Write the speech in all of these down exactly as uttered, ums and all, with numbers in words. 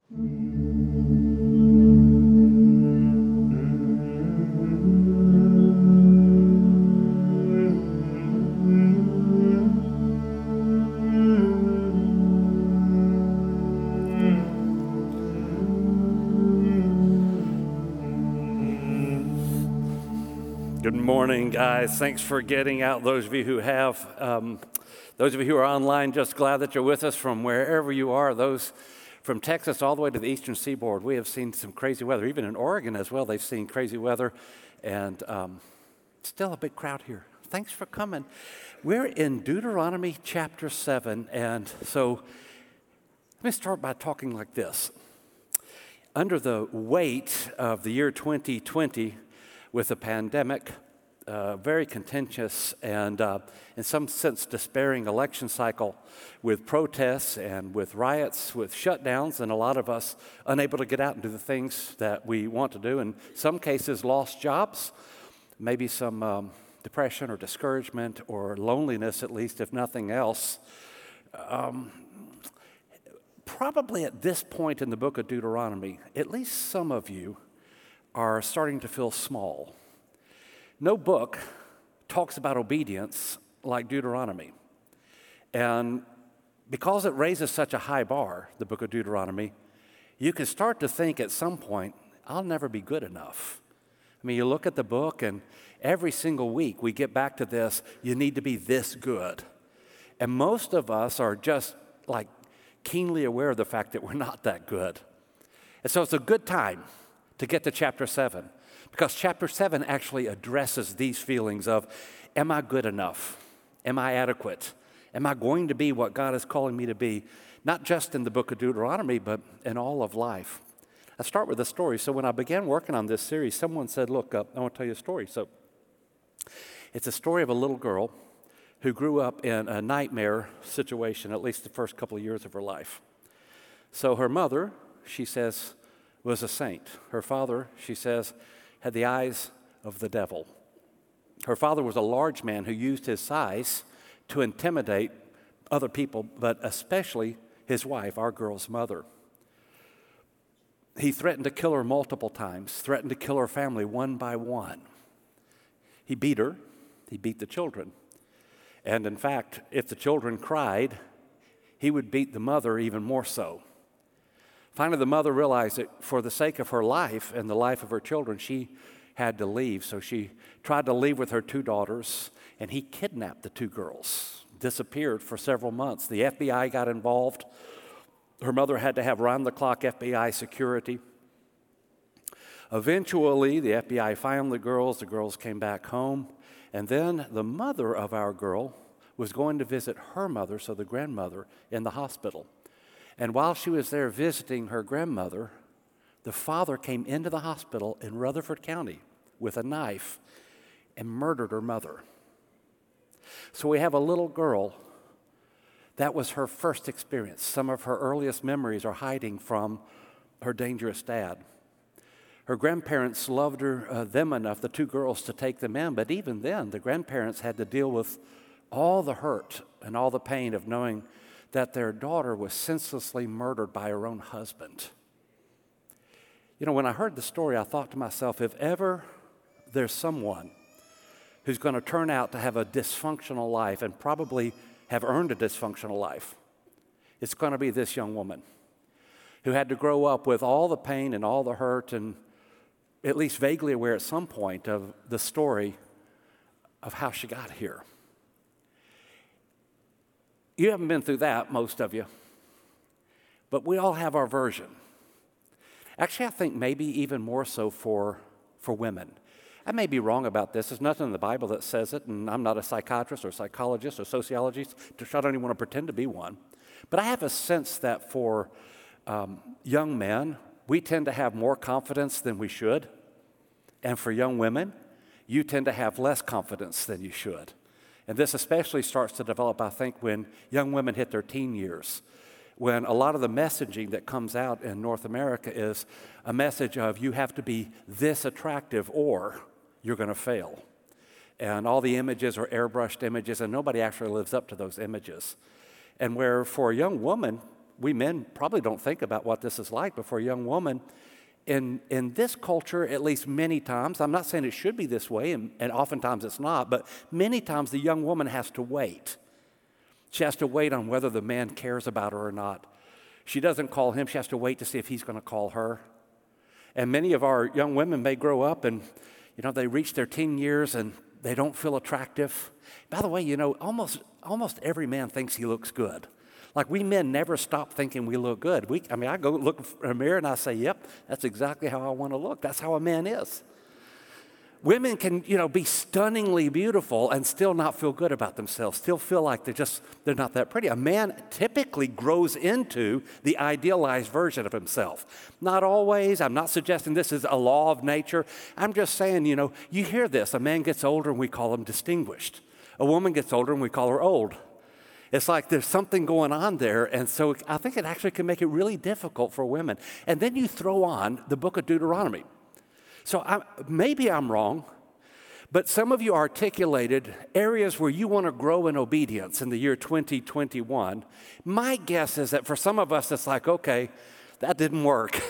Good morning, guys. Thanks for getting out. Those of you who have, um, those of you who are online, just glad that you're with us from wherever you are. Those from Texas all the way to the eastern seaboard, we have seen some crazy weather. Even in Oregon as well, they've seen crazy weather, and um, still a big crowd here. Thanks for coming. We're in Deuteronomy chapter seven, and so let me start by talking like this. Under the weight of the year twenty twenty, with the pandemic, uh, very contentious and uh, in some sense despairing election cycle with protests and with riots, with shutdowns, and a lot of us unable to get out and do the things that we want to do. In some cases, lost jobs, maybe some um, depression or discouragement or loneliness, at least, if nothing else. Um, probably at this point in the book of Deuteronomy, at least some of you are starting to feel small. No book talks about obedience like Deuteronomy. And because it raises such a high bar, the book of Deuteronomy, you can start to think at some point, I'll never be good enough. I mean, you look at the book, and every single week we get back to this, you need to be this good. And most of us are just like keenly aware of the fact that we're not that good. And so it's a good time to get to chapter seven, because chapter seven actually addresses these feelings of, am I good enough? Am I adequate? Am I going to be what God is calling me to be, not just in the book of Deuteronomy, but in all of life? I start with a story. So when I began working on this series, someone said, look, uh, I want to tell you a story. So it's a story of a little girl who grew up in a nightmare situation, at least the first couple of years of her life. So her mother, she says, was a saint. Her father, she says, had the eyes of the devil. Her father was a large man who used his size to intimidate other people, but especially his wife, our girl's mother. He threatened to kill her multiple times, threatened to kill her family one by one. He beat her. He beat the children. And in fact, if the children cried, he would beat the mother even more so. Finally, the mother realized that for the sake of her life and the life of her children, she had to leave. So she tried to leave with her two daughters, and he kidnapped the two girls, disappeared for several months. The F B I got involved. Her mother had to have round-the-clock F B I security. Eventually, the F B I found the girls. The girls came back home. And then the mother of our girl was going to visit her mother, so the grandmother, in the hospital. And while she was there visiting her grandmother, the father came into the hospital in Rutherford County with a knife and murdered her mother. So we have a little girl. That was her first experience. Some of her earliest memories are hiding from her dangerous dad. Her grandparents loved her, uh, them enough, the two girls, to take them in. But even then, the grandparents had to deal with all the hurt and all the pain of knowing that their daughter was senselessly murdered by her own husband. You know, when I heard the story, I thought to myself, if ever there's someone who's going to turn out to have a dysfunctional life and probably have earned a dysfunctional life, it's going to be this young woman who had to grow up with all the pain and all the hurt and at least vaguely aware at some point of the story of how she got here. You haven't been through that, most of you, but we all have our version. Actually, I think maybe even more so for, for women. I may be wrong about this. There's nothing in the Bible that says it, and I'm not a psychiatrist or psychologist or sociologist. I don't even want to pretend to be one. But I have a sense that for um, young men, we tend to have more confidence than we should. And for young women, you tend to have less confidence than you should. And this especially starts to develop, I think, when young women hit their teen years, when a lot of the messaging that comes out in North America is a message of you have to be this attractive or you're going to fail. And all the images are airbrushed images, and nobody actually lives up to those images. And where for a young woman, we men probably don't think about what this is like, but for a young woman, in, in this culture, at least many times, I'm not saying it should be this way, and, and oftentimes it's not, but many times the young woman has to wait. She has to wait on whether the man cares about her or not. She doesn't call him. She has to wait to see if he's going to call her. And many of our young women may grow up and, you know, they reach their teen years and they don't feel attractive. By the way, you know, almost almost every man thinks he looks good. Like, we men never stop thinking we look good. We, I mean, I go look in a mirror and I say, yep, that's exactly how I want to look. That's how a man is. Women can, you know, be stunningly beautiful and still not feel good about themselves, still feel like they're just, they're not that pretty. A man typically grows into the idealized version of himself. Not always. I'm not suggesting this is a law of nature. I'm just saying, you know, you hear this. A man gets older and we call him distinguished. A woman gets older and we call her old. It's like there's something going on there, and so I think it actually can make it really difficult for women. And then you throw on the book of Deuteronomy. So I, maybe I'm wrong, but some of you articulated areas where you want to grow in obedience in the year twenty twenty-one. My guess is that for some of us, it's like, okay, that didn't work.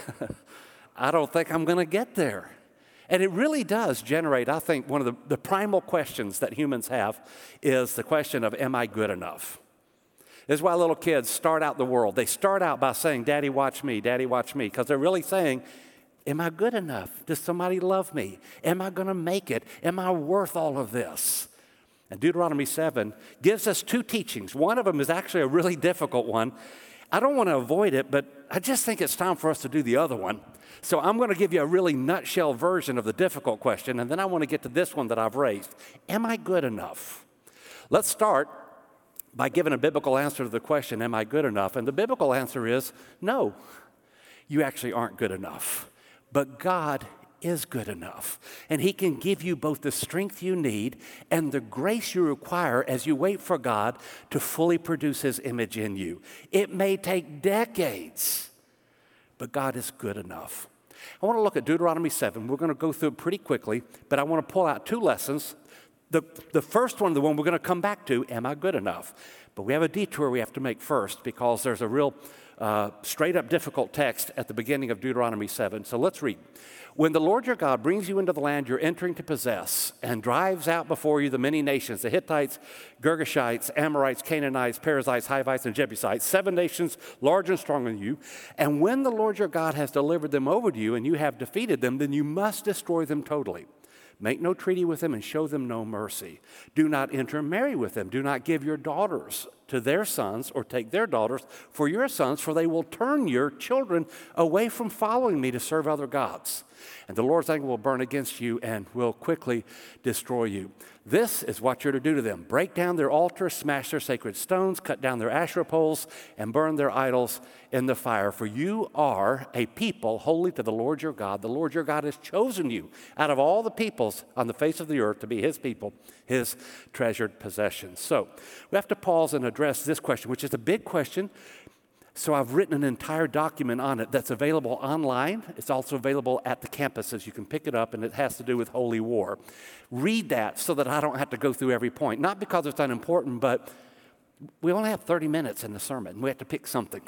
I don't think I'm going to get there. And it really does generate, I think, one of the, the primal questions that humans have is the question of, am I good enough? This is why little kids start out the world. They start out by saying, Daddy, watch me, Daddy, watch me, because they're really saying, am I good enough? Does somebody love me? Am I going to make it? Am I worth all of this? And Deuteronomy seven gives us two teachings. One of them is actually a really difficult one. I don't want to avoid it, but I just think it's time for us to do the other one. So I'm going to give you a really nutshell version of the difficult question, and then I want to get to this one that I've raised. Am I good enough? Let's start by giving a biblical answer to the question, am I good enough? And the biblical answer is, no, you actually aren't good enough. But God is good enough. And He can give you both the strength you need and the grace you require as you wait for God to fully produce His image in you. It may take decades, but God is good enough. I want to look at Deuteronomy seven. We're going to go through it pretty quickly, but I want to pull out two lessons. The, the first one, the one we're going to come back to, am I good enough? But we have a detour we have to make first because there's a real uh, straight-up difficult text at the beginning of Deuteronomy seven. So let's read. When the Lord your God brings you into the land you're entering to possess and drives out before you the many nations, the Hittites, Girgashites, Amorites, Canaanites, Perizzites, Hivites, and Jebusites, seven nations large and strong than you, and when the Lord your God has delivered them over to you and you have defeated them, then you must destroy them totally. Make no treaty with them and show them no mercy. Do not intermarry with them. Do not give your daughters to their sons or take their daughters for your sons, for they will turn your children away from following me to serve other gods. And the Lord's anger will burn against you and will quickly destroy you. This is what you're to do to them. Break down their altars, smash their sacred stones, cut down their Asherah poles, and burn their idols in the fire. For you are a people holy to the Lord your God. The Lord your God has chosen you out of all the peoples on the face of the earth to be His people, His treasured possessions. So we have to pause and address this question, which is a big question. So I've written an entire document on it that's available online. It's also available at the campuses. You can pick it up, and it has to do with holy war. Read that so that I don't have to go through every point. Not because it's unimportant, but we only have thirty minutes in the sermon. We have to pick something.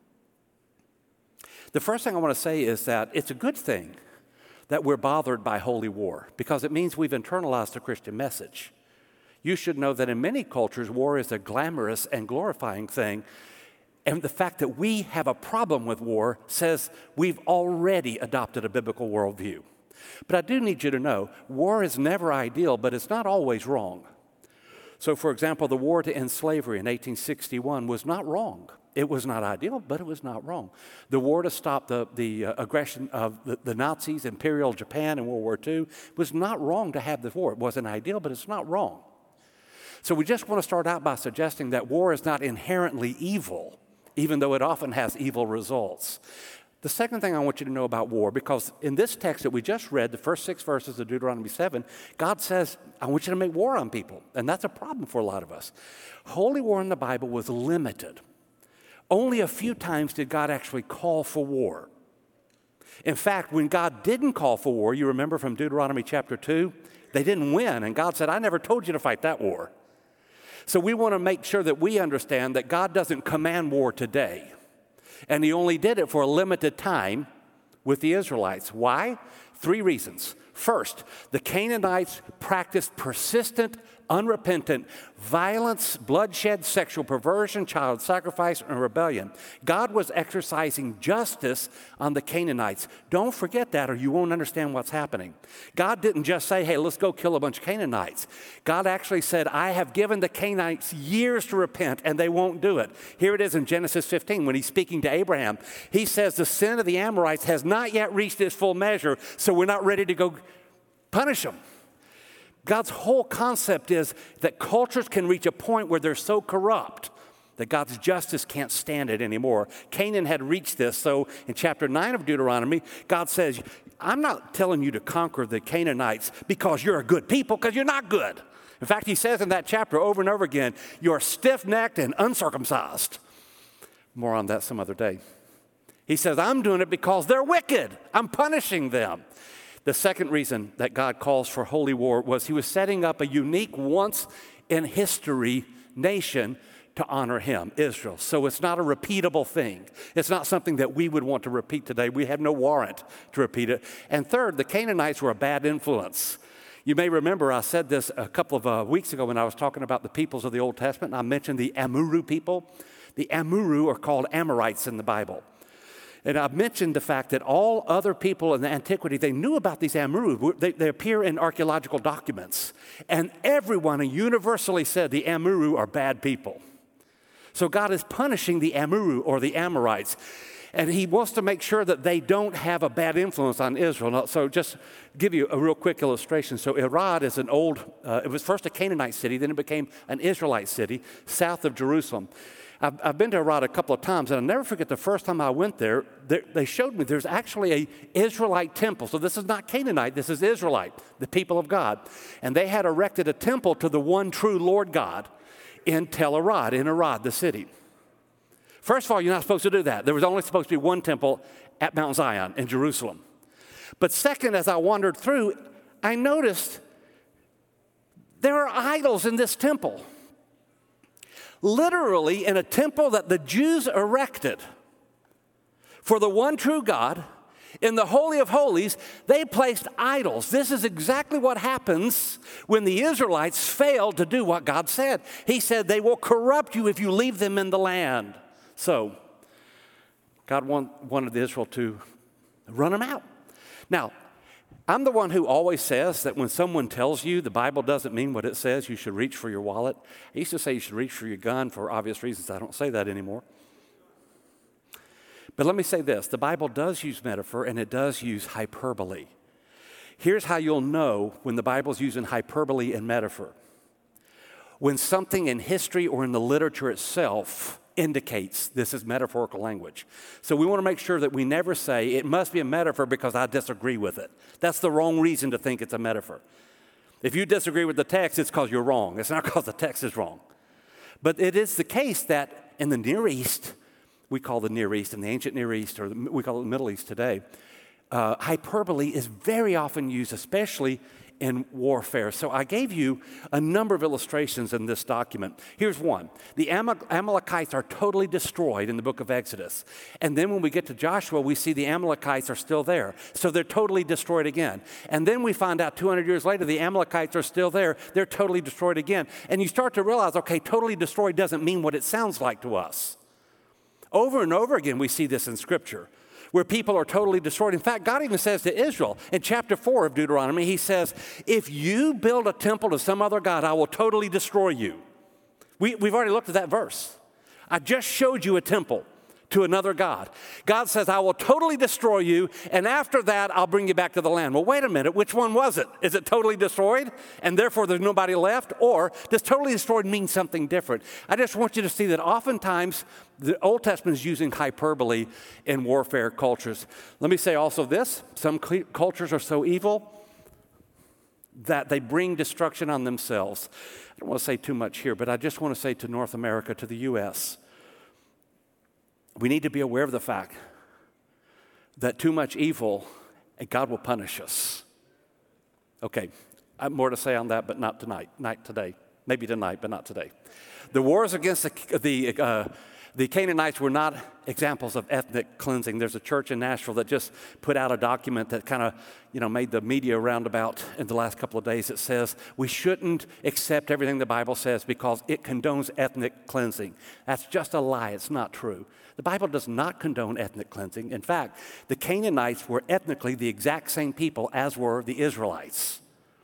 The first thing I want to say is that it's a good thing that we're bothered by holy war because it means we've internalized the Christian message. You should know that in many cultures, war is a glamorous and glorifying thing. And the fact that we have a problem with war says we've already adopted a biblical worldview. But I do need you to know, war is never ideal, but it's not always wrong. So, for example, the war to end slavery in eighteen sixty-one was not wrong. It was not ideal, but it was not wrong. The war to stop the, the uh, aggression of the, the Nazis, Imperial Japan in World War Two, was not wrong to have the war. It wasn't ideal, but it's not wrong. So we just want to start out by suggesting that war is not inherently evil, even though it often has evil results. The second thing I want you to know about war, because in this text that we just read, the first six verses of Deuteronomy seven, God says, I want you to make war on people. And that's a problem for a lot of us. Holy war in the Bible was limited. Only a few times did God actually call for war. In fact, when God didn't call for war, you remember from Deuteronomy chapter two, they didn't win. And God said, I never told you to fight that war. So we want to make sure that we understand that God doesn't command war today. And he only did it for a limited time with the Israelites. Why? Three reasons. First, the Canaanites practiced persistent, unrepentant violence, bloodshed, sexual perversion, child sacrifice, and rebellion. God was exercising justice on the Canaanites. Don't forget that, or you won't understand what's happening. God didn't just say, hey, let's go kill a bunch of Canaanites. God actually said, I have given the Canaanites years to repent, and they won't do it. Here it is in Genesis fifteen, when he's speaking to Abraham. He says the sin of the Amorites has not yet reached its full measure, so we're not ready to go punish them. God's whole concept is that cultures can reach a point where they're so corrupt that God's justice can't stand it anymore. Canaan had reached this, so in chapter nine of Deuteronomy, God says, I'm not telling you to conquer the Canaanites because you're a good people, because you're not good. In fact, he says in that chapter over and over again, you're stiff-necked and uncircumcised. More on that some other day. He says, I'm doing it because they're wicked. I'm punishing them. The second reason that God calls for holy war was he was setting up a unique once-in-history nation to honor him, Israel. So it's not a repeatable thing. It's not something that we would want to repeat today. We have no warrant to repeat it. And third, the Canaanites were a bad influence. You may remember I said this a couple of uh, weeks ago when I was talking about the peoples of the Old Testament, and I mentioned the Amuru people. The Amuru are called Amorites in the Bible. And I've mentioned the fact that all other people in the antiquity, they knew about these Amuru. They, they appear in archaeological documents. And everyone universally said the Amuru are bad people. So God is punishing the Amuru or the Amorites. And he wants to make sure that they don't have a bad influence on Israel. So just give you a real quick illustration. So Arad is an old, uh, it was first a Canaanite city, then it became an Israelite city south of Jerusalem. I've, I've been to Arad a couple of times, and I'll never forget the first time I went there, there, they showed me there's actually a Israelite temple. So this is not Canaanite, this is Israelite, the people of God. And they had erected a temple to the one true Lord God in Tel Arad, in Arad, the city. First of all, you're not supposed to do that. There was only supposed to be one temple at Mount Zion in Jerusalem. But second, as I wandered through, I noticed there are idols in this temple. Literally in a temple that the Jews erected for the one true God, in the Holy of Holies, they placed idols. This is exactly what happens when the Israelites failed to do what God said. He said, they will corrupt you if you leave them in the land. So, God want, wanted Israel to run them out. Now, I'm the one who always says that when someone tells you the Bible doesn't mean what it says, you should reach for your wallet. I used to say you should reach for your gun for obvious reasons. I don't say that anymore. But let me say this. The Bible does use metaphor, and it does use hyperbole. Here's how you'll know when the Bible's using hyperbole and metaphor. When something in history or in the literature itself indicates this is metaphorical language. So we want to make sure that we never say it must be a metaphor because I disagree with it. That's the wrong reason to think it's a metaphor. If you disagree with the text, it's because you're wrong. It's not because the text is wrong. But it is the case that in the Near East, we call the Near East, in the ancient Near East, or we call it the Middle East today, uh, hyperbole is very often used, especially in warfare. So I gave you a number of illustrations in this document. Here's one. The Amalekites are totally destroyed in the book of Exodus. And then when we get to Joshua, we see the Amalekites are still there. So they're totally destroyed again. And then we find out two hundred years later, the Amalekites are still there. They're totally destroyed again. And you start to realize, okay, totally destroyed doesn't mean what it sounds like to us. Over and over again, we see this in Scripture, where people are totally destroyed. In fact, God even says to Israel in chapter four of Deuteronomy, he says, if you build a temple to some other God, I will totally destroy you. We, we've already looked at that verse. I just showed you a temple to another God. God says, I will totally destroy you, and after that, I'll bring you back to the land. Well, wait a minute. Which one was it? Is it totally destroyed, and therefore there's nobody left? Or does totally destroyed mean something different? I just want you to see that oftentimes the Old Testament is using hyperbole in warfare cultures. Let me say also this. Some cultures are so evil that they bring destruction on themselves. I don't want to say too much here, but I just want to say to North America, to the U S, we need to be aware of the fact that too much evil, and God will punish us. Okay, I have more to say on that, but not tonight, not today. Maybe tonight, but not today. The wars against the, the, uh, The Canaanites were not examples of ethnic cleansing. There's a church in Nashville that just put out a document that kind of, you know, made the media roundabout in the last couple of days. It says we shouldn't accept everything the Bible says because it condones ethnic cleansing. That's just a lie. It's not true. The Bible does not condone ethnic cleansing. In fact, the Canaanites were ethnically the exact same people as were the Israelites.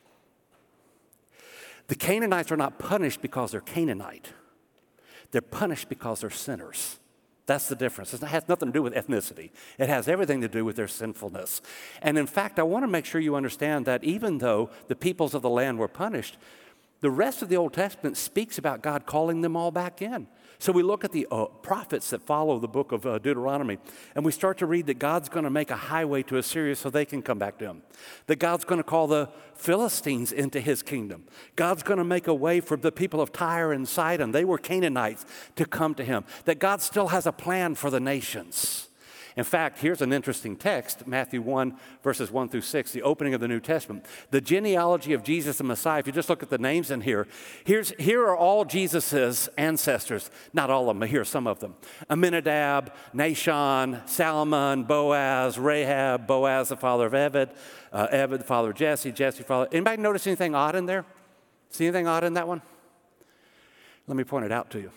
The Canaanites are not punished because they're Canaanite. They're punished because they're sinners. That's the difference. It has nothing to do with ethnicity. It has everything to do with their sinfulness. And in fact, I want to make sure you understand that even though the peoples of the land were punished, the rest of the Old Testament speaks about God calling them all back in. So we look at the uh, prophets that follow the book of uh, Deuteronomy, and we start to read that God's going to make a highway to Assyria so they can come back to him. That God's going to call the Philistines into his kingdom. God's going to make a way for the people of Tyre and Sidon, they were Canaanites, to come to him. That God still has a plan for the nations. In fact, here's an interesting text, Matthew one, verses one through six, the opening of the New Testament. The genealogy of Jesus the Messiah, if you just look at the names in here, here's, here are all Jesus' ancestors. Not all of them, but here are some of them. Aminadab, Nahshon, Salmon, Boaz, Rahab, Boaz, the father of Ebed, uh, Ebed, the father of Jesse, Jesse, father. Anybody notice anything odd in there? See anything odd in that one? Let me point it out to you.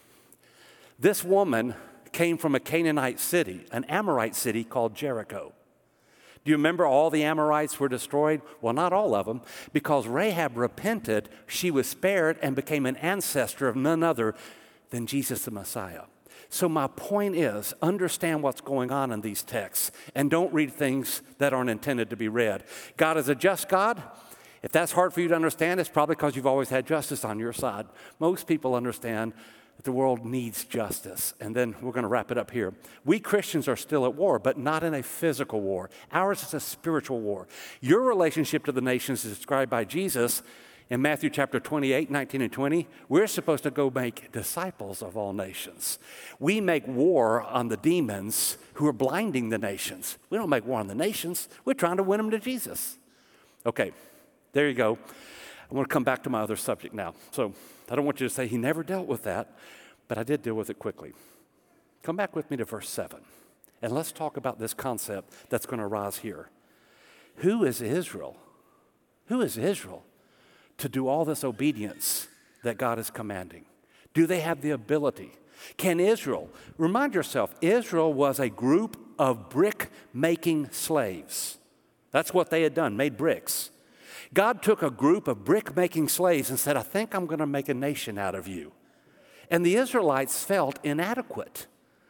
This woman came from a Canaanite city, an Amorite city called Jericho. Do you remember all the Amorites were destroyed? Well, not all of them, because Rahab repented, she was spared and became an ancestor of none other than Jesus the Messiah. So my point is, understand what's going on in these texts and don't read things that aren't intended to be read. God is a just God. If that's hard for you to understand, it's probably because you've always had justice on your side. Most people understand that the world needs justice. And then we're going to wrap it up here. We Christians are still at war, but not in a physical war. Ours is a spiritual war. Your relationship to the nations is described by Jesus in Matthew chapter twenty-eight, nineteen and twenty. We're supposed to go make disciples of all nations. We make war on the demons who are blinding the nations. We don't make war on the nations. We're trying to win them to Jesus. Okay, there you go. I want to come back to my other subject now. So I don't want you to say he never dealt with that, but I did deal with it quickly. Come back with me to verse seven, and let's talk about this concept that's going to arise here. Who is Israel? Who is Israel to do all this obedience that God is commanding? Do they have the ability? Can Israel, remind yourself, Israel was a group of brick-making slaves. That's what they had done, made bricks. God took a group of brick-making slaves and said, I think I'm going to make a nation out of you. And the Israelites felt inadequate.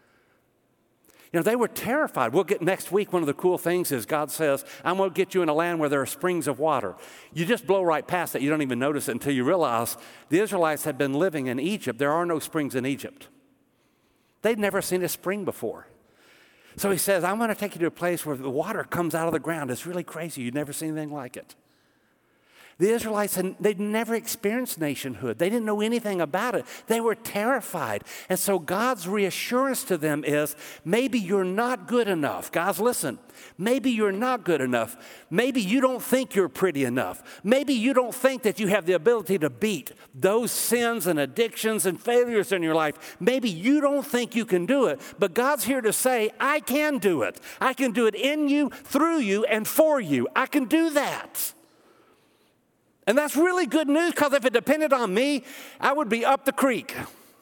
You know, they were terrified. We'll get next week, one of the cool things is God says, I'm going to get you in a land where there are springs of water. You just blow right past it. You don't even notice it until you realize the Israelites had been living in Egypt. There are no springs in Egypt. They'd never seen a spring before. So he says, I'm going to take you to a place where the water comes out of the ground. It's really crazy. You've never seen anything like it. The Israelites, had, they'd never experienced nationhood. They didn't know anything about it. They were terrified. And so God's reassurance to them is, maybe you're not good enough. Guys, listen, maybe you're not good enough. Maybe you don't think you're pretty enough. Maybe you don't think that you have the ability to beat those sins and addictions and failures in your life. Maybe you don't think you can do it. But God's here to say, I can do it. I can do it in you, through you, and for you. I can do that. And that's really good news, because if it depended on me, I would be up the creek,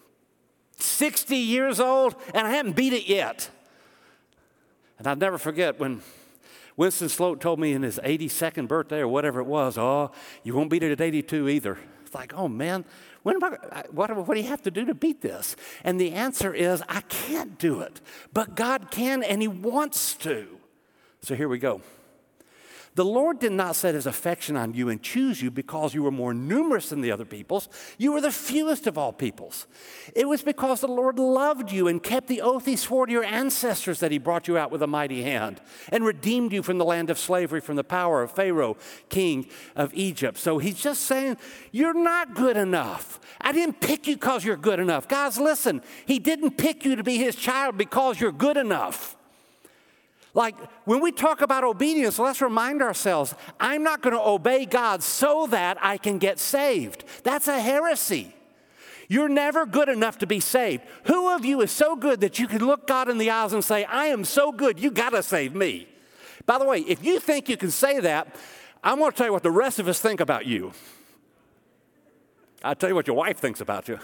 sixty years old, and I haven't beat it yet. And I'll never forget when Winston Sloat told me in his eighty-second birthday or whatever it was, oh, you won't beat it at eighty-two either. It's like, oh, man, when am I, what, what do you have to do to beat this? And the answer is, I can't do it. But God can, and he wants to. So here we go. The Lord did not set his affection on you and choose you because you were more numerous than the other peoples. You were the fewest of all peoples. It was because the Lord loved you and kept the oath he swore to your ancestors that he brought you out with a mighty hand and redeemed you from the land of slavery, from the power of Pharaoh, king of Egypt. So he's just saying, you're not good enough. I didn't pick you because you're good enough. Guys, listen, he didn't pick you to be his child because you're good enough. Like, when we talk about obedience, let's remind ourselves, I'm not going to obey God so that I can get saved. That's a heresy. You're never good enough to be saved. Who of you is so good that you can look God in the eyes and say, I am so good, you got to save me? By the way, if you think you can say that, I'm going to tell you what the rest of us think about you. I'll tell you what your wife thinks about you.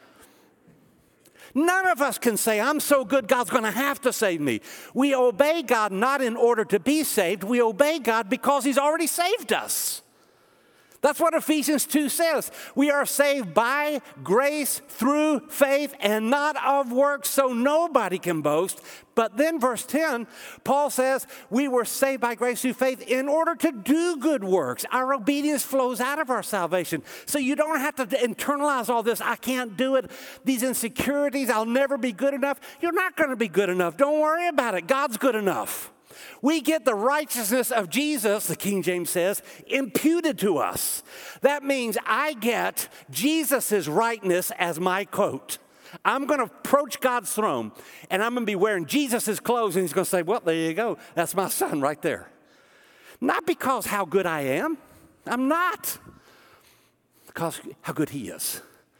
None of us can say, I'm so good, God's going to have to save me. We obey God not in order to be saved. We obey God because He's already saved us. That's what Ephesians two says. We are saved by grace through faith and not of works, so nobody can boast. But then verse ten, Paul says, we were saved by grace through faith in order to do good works. Our obedience flows out of our salvation. So you don't have to internalize all this, I can't do it, these insecurities, I'll never be good enough. You're not going to be good enough. Don't worry about it. God's good enough. We get the righteousness of Jesus, the King James says, imputed to us. That means I get Jesus' rightness as my coat. I'm going to approach God's throne, and I'm going to be wearing Jesus' clothes, and He's going to say, well, there you go. That's my son right there. Not because how good I am. I'm not. Because how good He is.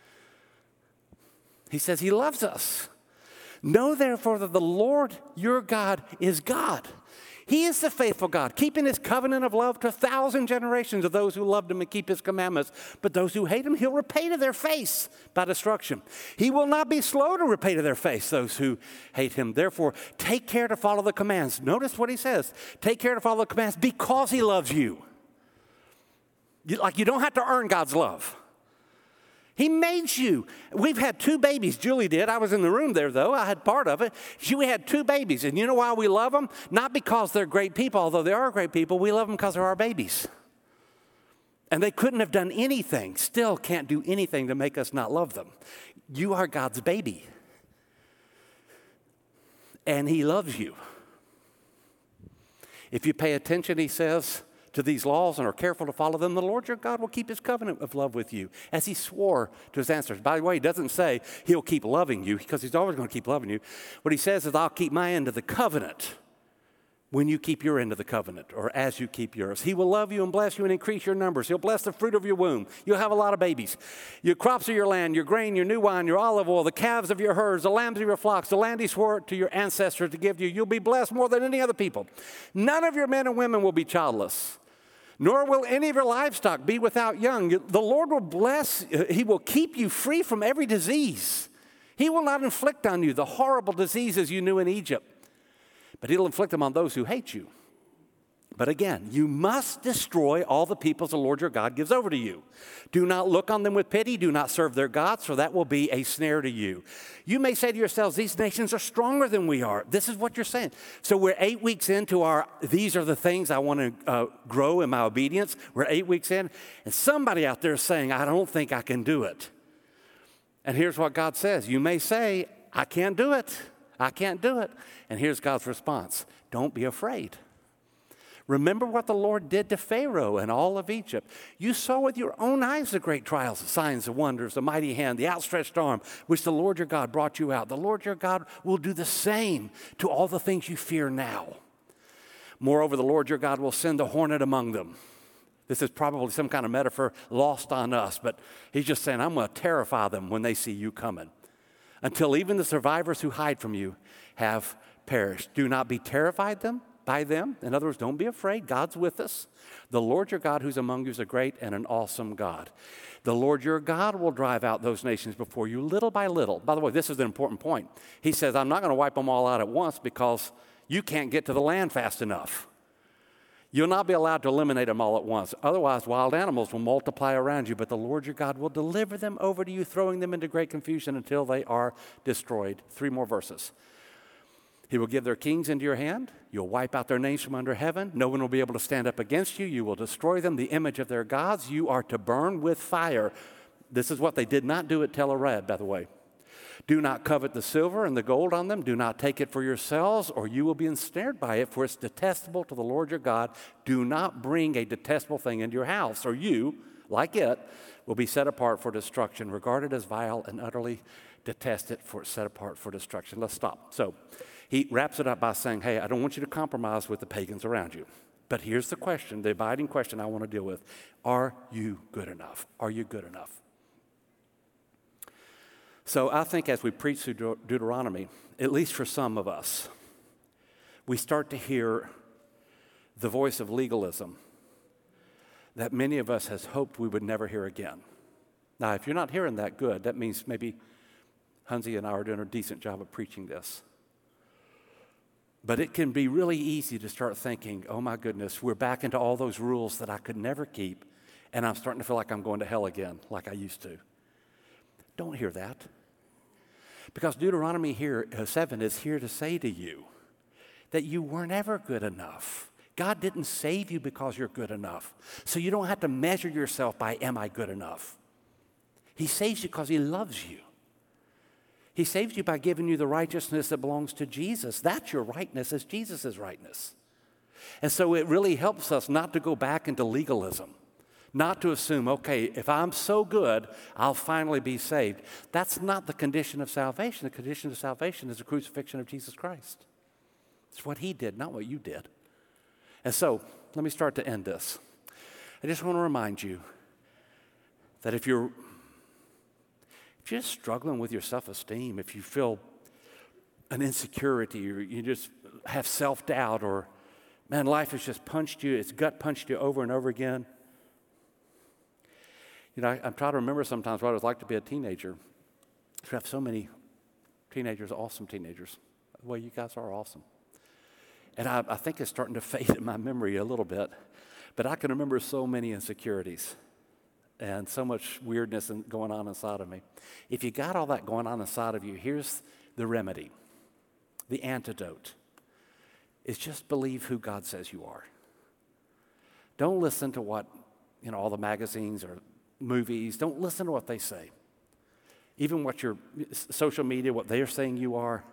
He says He loves us. Know therefore that the Lord your God is God. He is the faithful God, keeping His covenant of love to a thousand generations of those who loved Him and keep His commandments. But those who hate Him, He'll repay to their face by destruction. He will not be slow to repay to their face those who hate Him. Therefore, take care to follow the commands. Notice what He says. Take care to follow the commands because He loves you. you like you don't have to earn God's love. He made you. We've had two babies. Julie did. I was in the room there, though. I had part of it. She, we had two babies. And you know why we love them? Not because they're great people, although they are great people. We love them because they're our babies. And they couldn't have done anything, still can't do anything to make us not love them. You are God's baby. And He loves you. If you pay attention, He says, to these laws and are careful to follow them, the Lord your God will keep His covenant of love with you, as He swore to His ancestors. By the way, He doesn't say He'll keep loving you, because He's always going to keep loving you. What He says is, I'll keep my end of the covenant when you keep your end of the covenant, or as you keep yours. He will love you and bless you and increase your numbers. He'll bless the fruit of your womb. You'll have a lot of babies. Your crops of your land, your grain, your new wine, your olive oil, the calves of your herds, the lambs of your flocks, the land He swore to your ancestors to give you. You'll be blessed more than any other people. None of your men and women will be childless, nor will any of your livestock be without young. The Lord will bless, He will keep you free from every disease. He will not inflict on you the horrible diseases you knew in Egypt, but He'll inflict them on those who hate you. But again, you must destroy all the peoples the Lord your God gives over to you. Do not look on them with pity. Do not serve their gods, for that will be a snare to you. You may say to yourselves, these nations are stronger than we are. This is what you're saying. So we're eight weeks into our, these are the things I want to uh, grow in my obedience. We're eight weeks in, and somebody out there is saying, I don't think I can do it. And here's what God says. You may say, I can't do it. I can't do it. And here's God's response. Don't be afraid. Remember what the Lord did to Pharaoh and all of Egypt. You saw with your own eyes the great trials, the signs, the wonders, the mighty hand, the outstretched arm, which the Lord your God brought you out. The Lord your God will do the same to all the things you fear now. Moreover, the Lord your God will send a hornet among them. This is probably some kind of metaphor lost on us, but He's just saying, I'm going to terrify them when they see you coming, until even the survivors who hide from you have perished. Do not be terrified them. By them. In other words, don't be afraid. God's with us. The Lord your God who's among you is a great and an awesome God. The Lord your God will drive out those nations before you little by little. By the way, this is an important point. He says, I'm not going to wipe them all out at once because you can't get to the land fast enough. You'll not be allowed to eliminate them all at once. Otherwise, wild animals will multiply around you, but the Lord your God will deliver them over to you, throwing them into great confusion until they are destroyed. Three more verses. He will give their kings into your hand. You'll wipe out their names from under heaven. No one will be able to stand up against you. You will destroy them, the image of their gods. You are to burn with fire. This is what they did not do at Tel Arad, by the way. Do not covet the silver and the gold on them. Do not take it for yourselves, or you will be ensnared by it, for it's detestable to the Lord your God. Do not bring a detestable thing into your house, or you, like it, will be set apart for destruction, regarded as vile and utterly detested, for set apart for destruction. Let's stop. So he wraps it up by saying, hey, I don't want you to compromise with the pagans around you. But here's the question, the abiding question I want to deal with. Are you good enough? Are you good enough? So I think as we preach through Deut- Deuteronomy, at least for some of us, we start to hear the voice of legalism that many of us has hoped we would never hear again. Now, if you're not hearing that, good. That means maybe Hunzi and I are doing a decent job of preaching this. But it can be really easy to start thinking, oh my goodness, we're back into all those rules that I could never keep, and I'm starting to feel like I'm going to hell again, like I used to. Don't hear that. Because Deuteronomy here, uh, seven is here to say to you that you were never good enough. God didn't save you because you're good enough. So you don't have to measure yourself by, am I good enough? He saves you because he loves you. He saves you by giving you the righteousness that belongs to Jesus. That's your rightness, is Jesus' rightness. And so it really helps us not to go back into legalism, not to assume, okay, if I'm so good, I'll finally be saved. That's not the condition of salvation. The condition of salvation is the crucifixion of Jesus Christ. It's what he did, not what you did. And so, let me start to end this. I just want to remind you that if you're, if you're just struggling with your self-esteem, if you feel an insecurity, or you just have self-doubt, or, man, life has just punched you, it's gut punched you over and over again. You know, I, I'm trying to remember sometimes what it was like to be a teenager. We have so many teenagers, awesome teenagers. Well, you guys are awesome. And I, I think it's starting to fade in my memory a little bit. But I can remember so many insecurities and so much weirdness in, going on inside of me. If you got all that going on inside of you, here's the remedy. The antidote is just believe who God says you are. Don't listen to what, you know, all the magazines or movies. Don't listen to what they say. Even what your social media, what they're saying you are.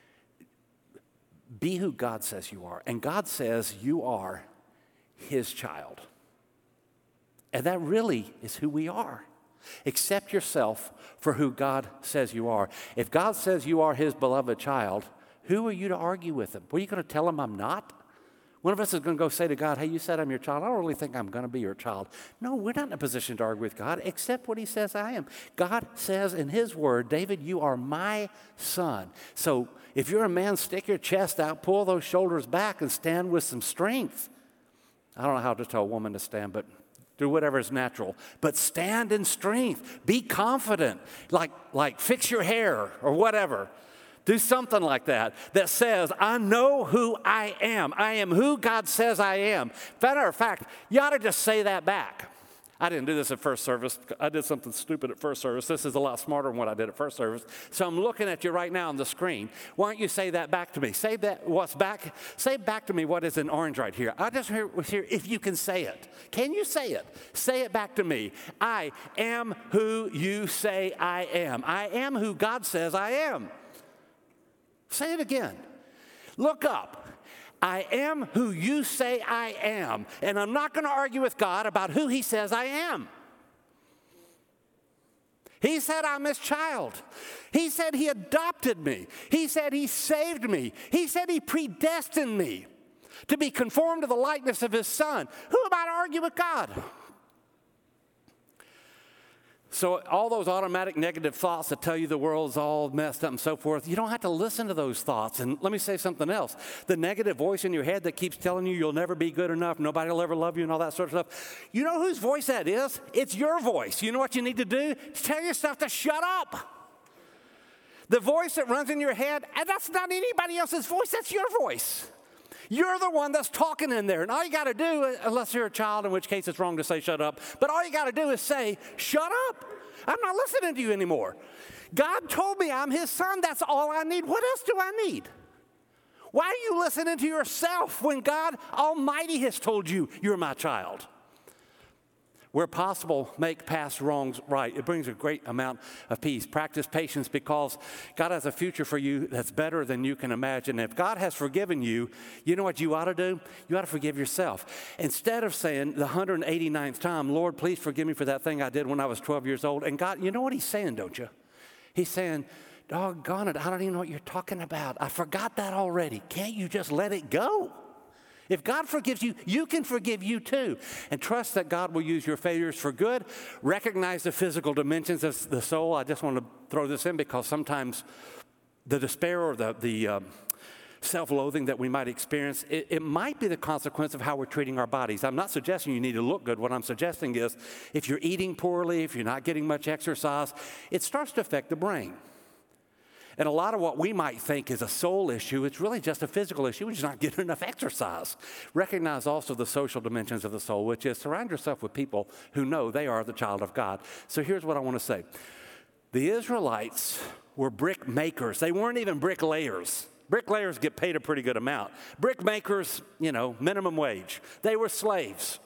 Be who God says you are. And God says you are his child. And that really is who we are. Accept yourself for who God says you are. If God says you are his beloved child, who are you to argue with him? Were you going to tell him I'm not? One of us is going to go say to God, hey, you said I'm your child. I don't really think I'm going to be your child. No, we're not in a position to argue with God. Accept what he says I am. God says in his word, David, you are my son. So if you're a man, stick your chest out, pull those shoulders back, and stand with some strength. I don't know how to tell a woman to stand, but do whatever is natural. But stand in strength. Be confident. Like, like fix your hair or whatever. Do something like that that says, I know who I am. I am who God says I am. Matter of fact, you ought to just say that back. I didn't do this at first service. I did something stupid at first service. This is a lot smarter than what I did at first service. So I'm looking at you right now on the screen. Why don't you say that back to me? Say that what's back. Say back to me what is in orange right here. I just hear, hear if you can say it. Can you say it? Say it back to me. I am who you say I am. I am who God says I am. Say it again. Look up. I am who you say I am. And I'm not going to argue with God about who he says I am. He said I'm his child. He said he adopted me. He said he saved me. He said he predestined me to be conformed to the likeness of his son. Who am I to argue with God? So all those automatic negative thoughts that tell you the world's all messed up and so forth, you don't have to listen to those thoughts. And let me say something else. The negative voice in your head that keeps telling you you'll never be good enough, nobody will ever love you and all that sort of stuff. You know whose voice that is? It's your voice. You know what you need to do? Tell yourself to shut up. The voice that runs in your head, and that's not anybody else's voice, that's your voice. You're the one that's talking in there. And all you got to do, unless you're a child, in which case it's wrong to say shut up, but all you got to do is say, shut up. I'm not listening to you anymore. God told me I'm his son. That's all I need. What else do I need? Why are you listening to yourself when God Almighty has told you you're my child? Where possible, make past wrongs right. It brings a great amount of peace. Practice patience because God has a future for you that's better than you can imagine. If God has forgiven you, you know what you ought to do? You ought to forgive yourself. Instead of saying the one hundred eighty-ninth time, Lord, please forgive me for that thing I did when I was twelve years old. And God, you know what he's saying, don't you? He's saying, doggone it, I don't even know what you're talking about. I forgot that already. Can't you just let it go? If God forgives you, you can forgive you too. And trust that God will use your failures for good. Recognize the physical dimensions of the soul. I just want to throw this in because sometimes the despair or the, the um, self-loathing that we might experience, it, it might be the consequence of how we're treating our bodies. I'm not suggesting you need to look good. What I'm suggesting is if you're eating poorly, if you're not getting much exercise, it starts to affect the brain. And a lot of what we might think is a soul issue, it's really just a physical issue. We're just not getting enough exercise. Recognize also the social dimensions of the soul, which is surround yourself with people who know they are the child of God. So here's what I want to say. The Israelites were brick makers. They weren't even bricklayers. Bricklayers get paid a pretty good amount. Brick makers, you know, minimum wage. They were slaves.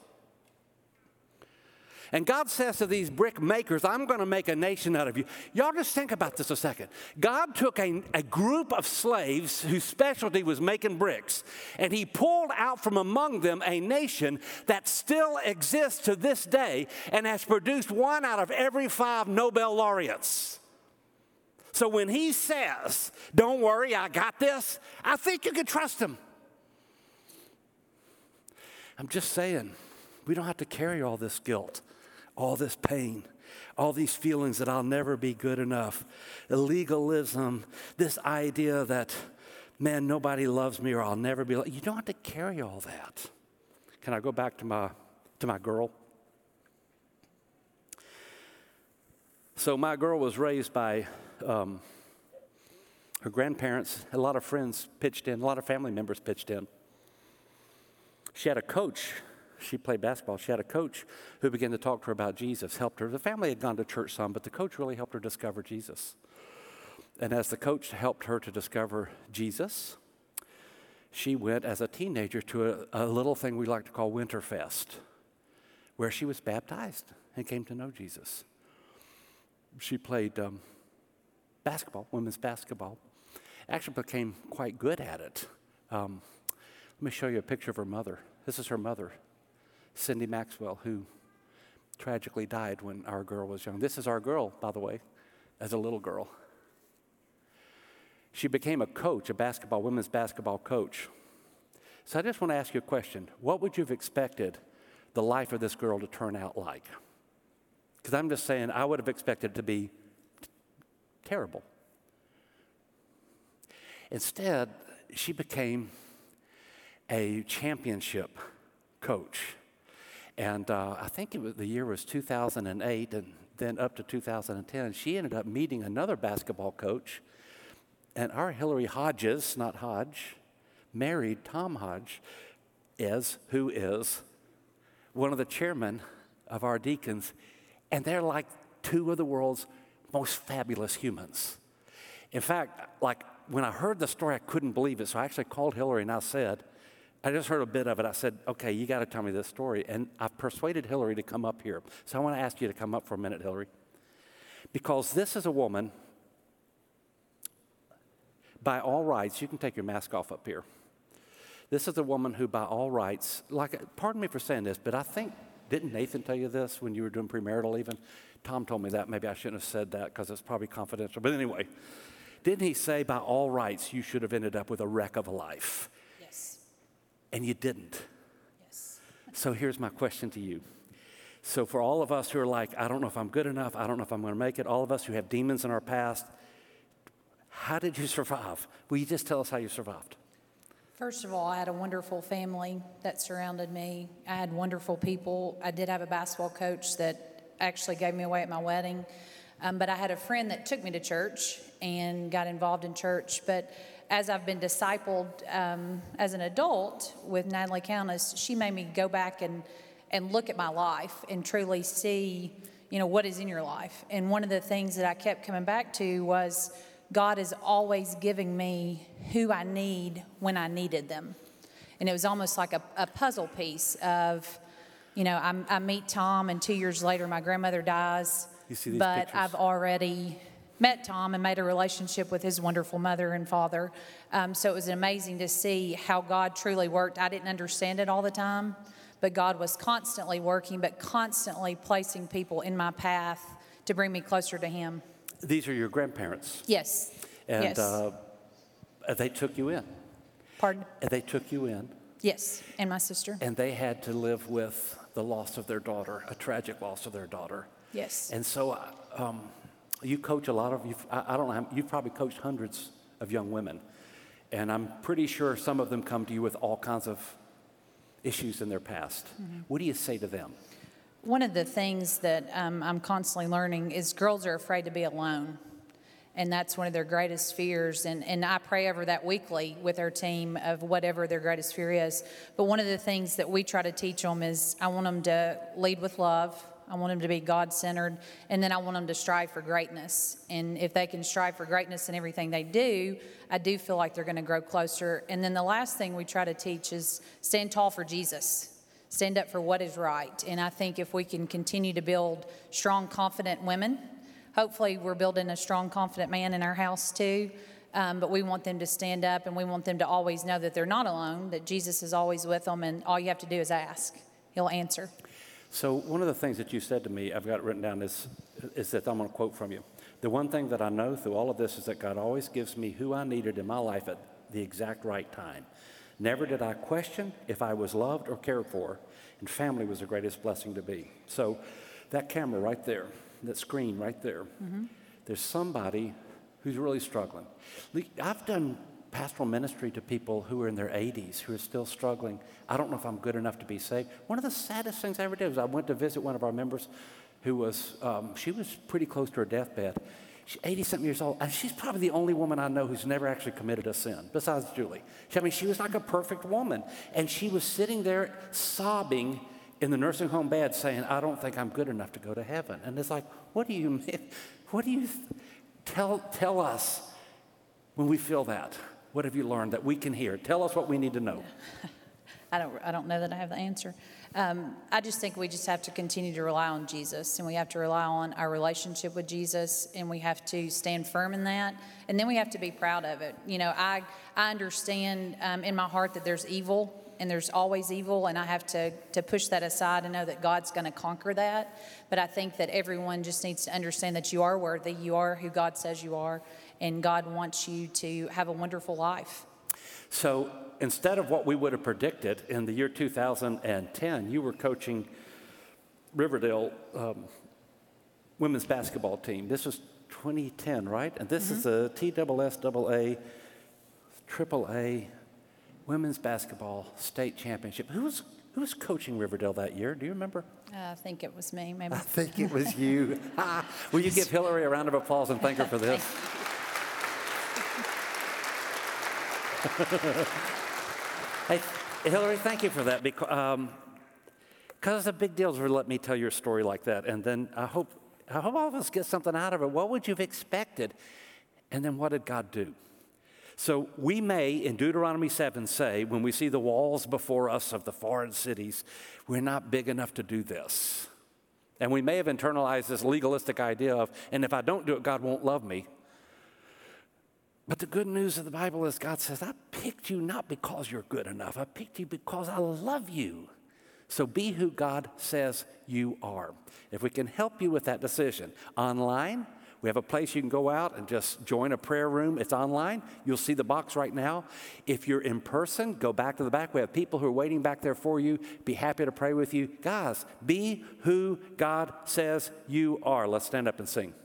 And God says to these brick makers, I'm going to make a nation out of you. Y'all just think about this a second. God took a, a group of slaves whose specialty was making bricks, and he pulled out from among them a nation that still exists to this day and has produced one out of every five Nobel laureates. So when he says, don't worry, I got this, I think you can trust him. I'm just saying, we don't have to carry all this guilt, all this pain, all these feelings that I'll never be good enough, illegalism, this idea that, man, nobody loves me or I'll never be loved. You don't have to carry all that. Can I go back to my, to my girl? So my girl was raised by um, her grandparents. A lot of friends pitched in. A lot of family members pitched in. She had a coach. She played basketball. She had a coach who began to talk to her about Jesus, helped her. The family had gone to church some, but the coach really helped her discover Jesus. And as the coach helped her to discover Jesus, she went as a teenager to a, a little thing we like to call Winterfest, where she was baptized and came to know Jesus. She played um, basketball, women's basketball. Actually became quite good at it. Um, let me show you a picture of her mother. This is her mother, Cindy Maxwell, who tragically died when our girl was young. This is our girl, by the way, as a little girl. She became a coach, a basketball, women's basketball coach. So I just want to ask you a question. What would you have expected the life of this girl to turn out like? Because I'm just saying, I would have expected it to be t- terrible. Instead, she became a championship coach. And uh, I think it was, the year was two thousand eight, and then up to two thousand ten, she ended up meeting another basketball coach. And our Hillary Hodges, not Hodge, married Tom Hodge, is, who is one of the chairmen of our deacons. And they're like two of the world's most fabulous humans. In fact, like when I heard the story, I couldn't believe it. So I actually called Hillary and I said, I just heard a bit of it. I said, okay, you got to tell me this story. And I persuaded Hillary to come up here. So I want to ask you to come up for a minute, Hillary. Because this is a woman, by all rights, you can take your mask off up here. This is a woman who, by all rights, like, pardon me for saying this, but I think, didn't Nathan tell you this when you were doing premarital even? Tom told me that. Maybe I shouldn't have said that because it's probably confidential. But anyway, didn't he say, by all rights, you should have ended up with a wreck of a life? Yes. And you didn't. Yes. So here's my question to you. So for all of us who are like, I don't know if I'm good enough, I don't know if I'm going to make it, all of us who have demons in our past, how did you survive? Will you just tell us how you survived? First of all, I had a wonderful family that surrounded me. I had wonderful people. I did have a basketball coach that actually gave me away at my wedding. Um, but I had a friend that took me to church and got involved in church. But as I've been discipled um, as an adult with Natalie Countess, she made me go back and, and look at my life and truly see, you know, what is in your life. And one of the things that I kept coming back to was God is always giving me who I need when I needed them. And it was almost like a, a puzzle piece of, you know, I, I meet Tom, and two years later my grandmother dies. You see these but pictures? I've already met Tom and made a relationship with his wonderful mother and father. Um, so it was amazing to see how God truly worked. I didn't understand it all the time, but God was constantly working, but constantly placing people in my path to bring me closer to him. These are your grandparents. Yes. And yes. Uh, they took you in. Pardon? And they took you in. Yes, and my sister. And they had to live with the loss of their daughter, a tragic loss of their daughter. Yes. And so um, you coach a lot of, you've, I, I don't know, you've probably coached hundreds of young women. And I'm pretty sure some of them come to you with all kinds of issues in their past. Mm-hmm. What do you say to them? One of the things that um, I'm constantly learning is girls are afraid to be alone. And that's one of their greatest fears. And, and I pray over that weekly with our team of whatever their greatest fear is. But one of the things that we try to teach them is I want them to lead with love. I want them to be God-centered. And then I want them to strive for greatness. And if they can strive for greatness in everything they do, I do feel like they're going to grow closer. And then the last thing we try to teach is stand tall for Jesus. Stand up for what is right. And I think if we can continue to build strong, confident women, hopefully we're building a strong, confident man in our house too, um, but we want them to stand up and we want them to always know that they're not alone, that Jesus is always with them, and all you have to do is ask. He'll answer. So one of the things that you said to me, I've got it written down, is, is that I'm going to quote from you. The one thing that I know through all of this is that God always gives me who I needed in my life at the exact right time. Never did I question if I was loved or cared for, and family was the greatest blessing to be. So that camera right there, that screen right there, mm-hmm. There's somebody who's really struggling. I've done pastoral ministry to people who are in their eighties, who are still struggling. I don't know if I'm good enough to be saved. One of the saddest things I ever did was I went to visit one of our members who was, um, she was pretty close to her deathbed. She's eighty-something years old, and she's probably the only woman I know who's never actually committed a sin, besides Julie. I mean, she was like a perfect woman, and she was sitting there sobbing in the nursing home bed saying, I don't think I'm good enough to go to heaven. And it's like, what do you mean? What do you tell, tell us when we feel that? What have you learned that we can hear? Tell us what we need to know. I don't, I don't know that I have the answer. Um, I just think we just have to continue to rely on Jesus, and we have to rely on our relationship with Jesus, and we have to stand firm in that, and then we have to be proud of it. You know, I, I understand um, in my heart that there's evil, and there's always evil, and I have to, to push that aside and know that God's going to conquer that. But I think that everyone just needs to understand that you are worthy, you are who God says you are, and God wants you to have a wonderful life. So instead of what we would have predicted in the year two thousand ten, you were coaching Riverdale um, women's basketball team. This was twenty ten, right? And this mm-hmm. is a T S S A A, triple A women's basketball state championship. Who was who was coaching Riverdale that year? Do you remember? Uh, I think it was me, maybe. I think it was you. Will you give Hillary a round of applause and thank her for this? Hey, Hillary, thank you for that, because um, it's a big deal to let me tell your story like that. And then I hope, I hope all of us get something out of it. What would you have expected? And then what did God do? So we may, in Deuteronomy seven, say, when we see the walls before us of the foreign cities, we're not big enough to do this. And we may have internalized this legalistic idea of, and if I don't do it, God won't love me. But the good news of the Bible is God says, I picked you not because you're good enough. I picked you because I love you. So be who God says you are. If we can help you with that decision, online, we have a place you can go out and just join a prayer room. It's online. You'll see the box right now. If you're in person, go back to the back. We have people who are waiting back there for you. Be happy to pray with you. Guys, be who God says you are. Let's stand up and sing.